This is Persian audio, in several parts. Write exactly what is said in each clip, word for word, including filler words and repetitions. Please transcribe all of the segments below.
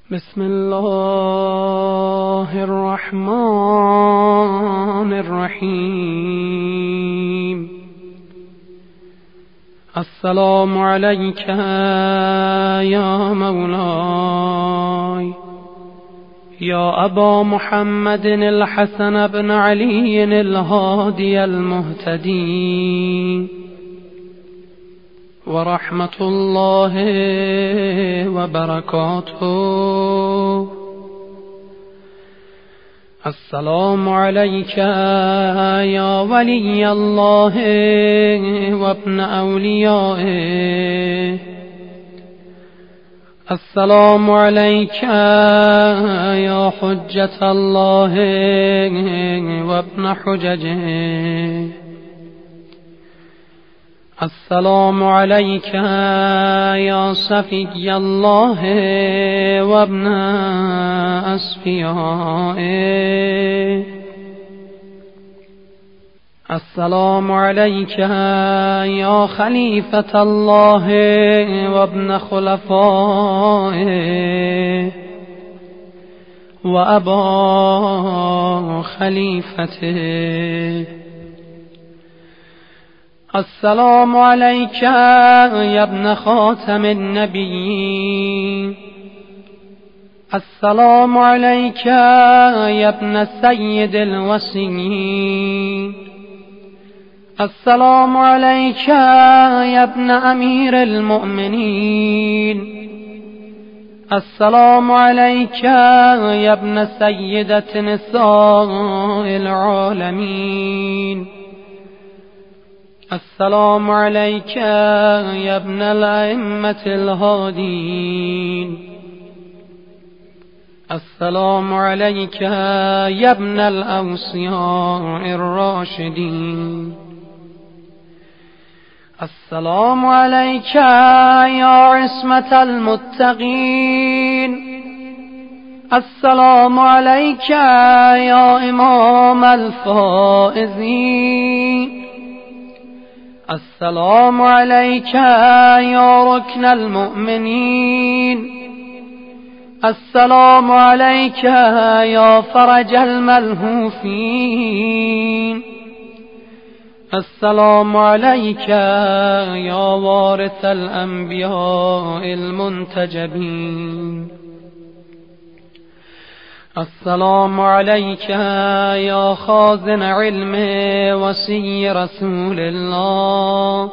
بسم الله الرحمن الرحیم. السلام علیک یا مولاي یا ابا محمد الحسن بن علی الهادی المهتدی ورحمة الله وبركاته. السلام عليك يا ولي الله وابن أوليائه. السلام عليك يا حجة الله وابن حججه. السلام عليك يا صفي الله وابن أصفيائه. السلام عليك يا خليفة الله وابن خلفائه وأبا خليفته. السلام عليك يا ابن خاتم النبيين. السلام عليك يا ابن سيد الوصيين. السلام عليك يا ابن أمير المؤمنين. السلام عليك يا ابن سيدة نساء العالمين. السلام عليك يا ابن الأئمة الهادين. السلام عليك يا ابن الأوصياء الراشدين. السلام عليك يا عصمة المتقين. السلام عليك يا إمام الفائزين. السلام عليك يا ركن المؤمنين. السلام عليك يا فرج الملهوفين. السلام عليك يا وارث الأنبياء المنتجبين. السلام عليك يا خازن علم وصي رسول الله.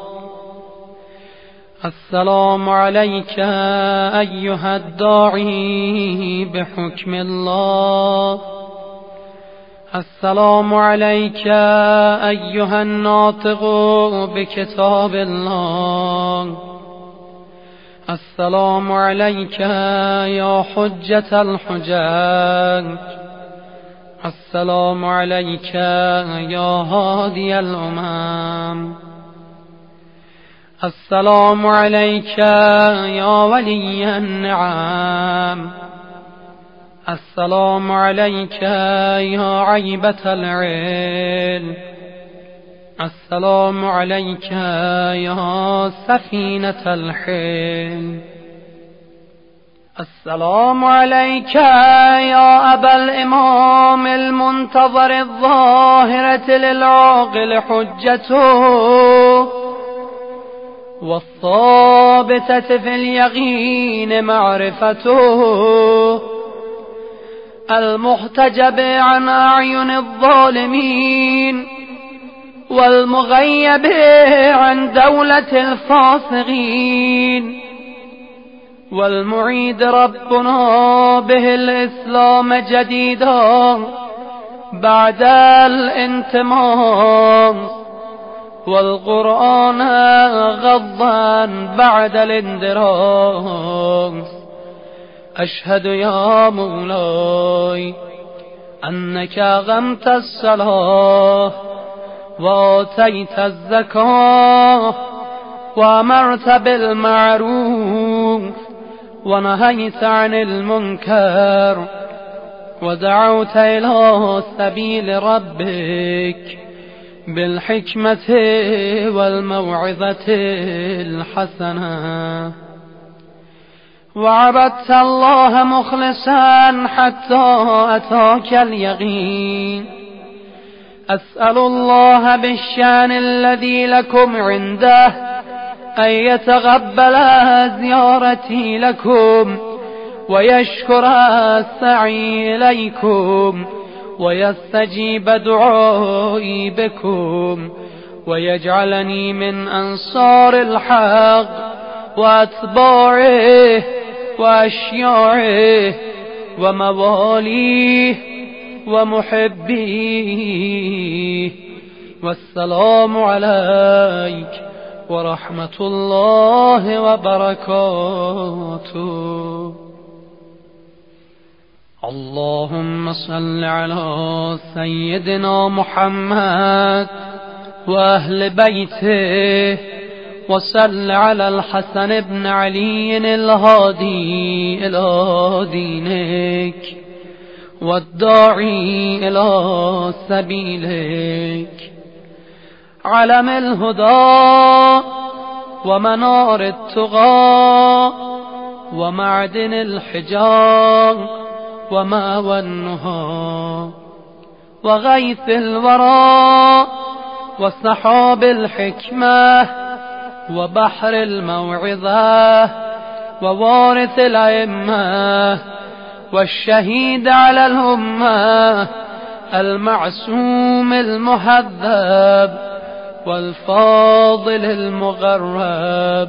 السلام عليك أيها الداعي بحكم الله. السلام عليك أيها الناطق بكتاب الله. السلام عليك يا حجة الحجاج. السلام عليك يا هادي الأمم. السلام عليك يا ولي النعم. السلام عليك يا عيبة العلم. السلام عليك يا سفينة الحلم. السلام عليك يا أبا الإمام المنتظر الظاهرة للعاقل حجته والثابتة في اليقين معرفته المحتجب عن أعين الظالمين والمغيب عن دولة الفاسقين والمعيد ربنا به الإسلام جديدا بعد الانتماس والقرآن غضا بعد الاندراس. أشهد يا مولاي أنك أقمت الصلاة وآتيت الزكاة وأمرت بالمعروف ونهيت عن المنكر ودعوت إلى سبيل ربك بالحكمة والموعظة الحسنة وعبدت الله مخلصا حتى أتاك اليقين. أسأل الله بالشان الذي لكم عنده أن يتقبل زيارتي لكم ويشكر السعي إليكم ويستجيب دعائي بكم ويجعلني من أنصار الحق وأتباعه وأشياعه ومواليه ومحبيه. والسلام عليك ورحمة الله وبركاته. اللهم صل على سيدنا محمد وأهل بيته، وصل على الحسن بن علي الهادي إلى دينك والداعي إلى سبيلك، علم الهدى ومنار التقى ومعدن الحجاب وماوى النهى وغيث الورى وسحاب الحكمة وبحر الموعظة ووارث الأئمة والشهيد على الأمة المعصوم المهذب والفاضل المغرب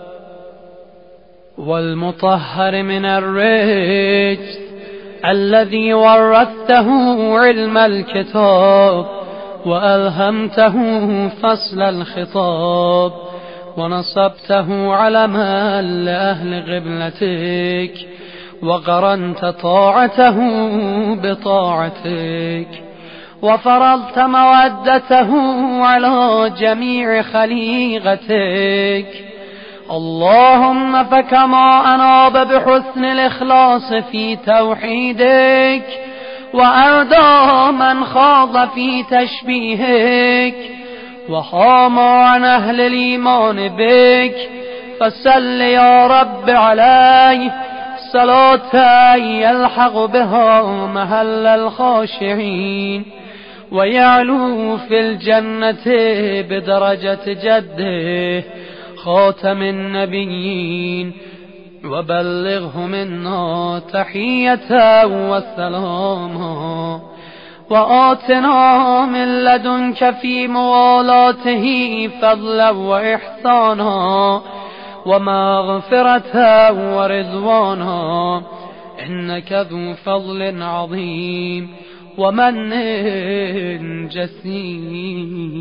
والمطهر من الرجس الذي ورثته علم الكتاب وألهمته فصل الخطاب ونصبته علما لأهل قبلتك وقرنت طاعته بطاعتك وفرضت مودته على جميع خليقتك. اللهم فكما أناب بحسن الإخلاص في توحيدك وأردى من خاض في تشبيهك وحام عن أهل الإيمان بك، فصل يا رب عليه صلاة يلحق بها محل الخاشعين ويعلو في الجنة بدرجة جده خاتم النبيين، وبلغه منا تحية وسلاما، وآتنا من لدنك في موالاته فضلا وإحسانا ومغفرة ورضوانا، إنك ذو فضل عظيم ومن جسيم.